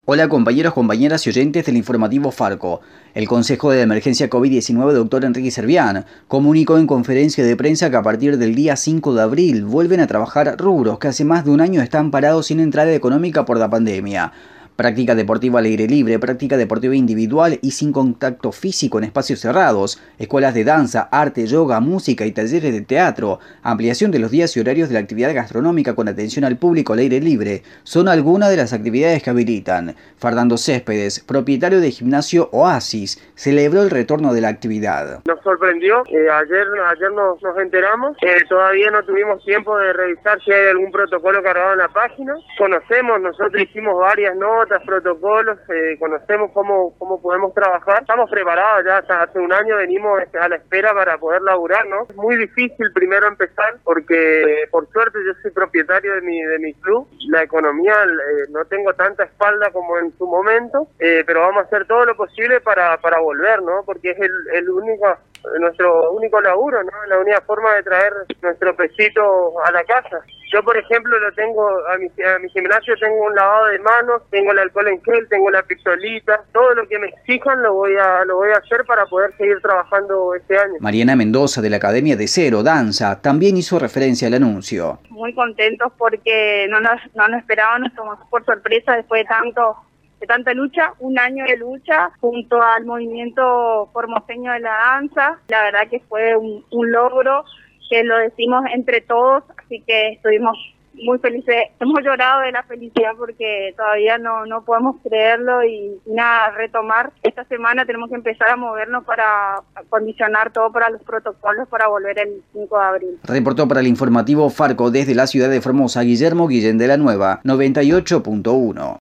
Hola compañeros, compañeras y oyentes del informativo Farco. El Consejo de Emergencia COVID-19, doctor Enrique Servián, comunicó en conferencia de prensa que a partir del día 5 de abril vuelven a trabajar rubros que hace más de un año están parados sin entrada económica por la pandemia. Práctica deportiva al aire libre, práctica deportiva individual y sin contacto físico en espacios cerrados, escuelas de danza, arte, yoga, música y talleres de teatro, ampliación de los días y horarios de la actividad gastronómica con atención al público al aire libre, son algunas de las actividades que habilitan. Fernando Céspedes, propietario de gimnasio Oasis, celebró el retorno de la actividad. Nos sorprendió, ayer nos enteramos, todavía no tuvimos tiempo de revisar si hay algún protocolo cargado en la página. Nosotros hicimos varias notas, protocolos, conocemos cómo podemos trabajar. Estamos preparados ya, hasta hace un año venimos a la espera para poder laburar, ¿no? Es muy difícil primero empezar porque por suerte yo soy propietario de mi club. La economía no tengo tanta espalda como en su momento, pero vamos a hacer todo lo posible para volver, ¿no? Porque es nuestro único laburo, ¿no? La única forma de traer nuestro pesito a la casa. Yo, por ejemplo, a mi gimnasio tengo un lavado de manos, tengo el alcohol en gel, tengo la pistolita, todo lo que me exijan lo voy a hacer para poder seguir trabajando este año. Mariana Mendoza, de la Academia de Cero Danza, también hizo referencia al anuncio. Muy contentos porque no nos esperábamos, nos tomó por sorpresa después de tanta lucha, un año de lucha junto al movimiento formoseño de la danza. La verdad que fue un logro que lo decimos entre todos, así que estuvimos muy felices. Hemos llorado de la felicidad porque todavía no podemos creerlo y nada, retomar. Esta semana tenemos que empezar a movernos para acondicionar todo para los protocolos para volver el 5 de abril. Reportó para el informativo Farco desde la ciudad de Formosa, Guillermo Guillén de la Nueva, 98.1.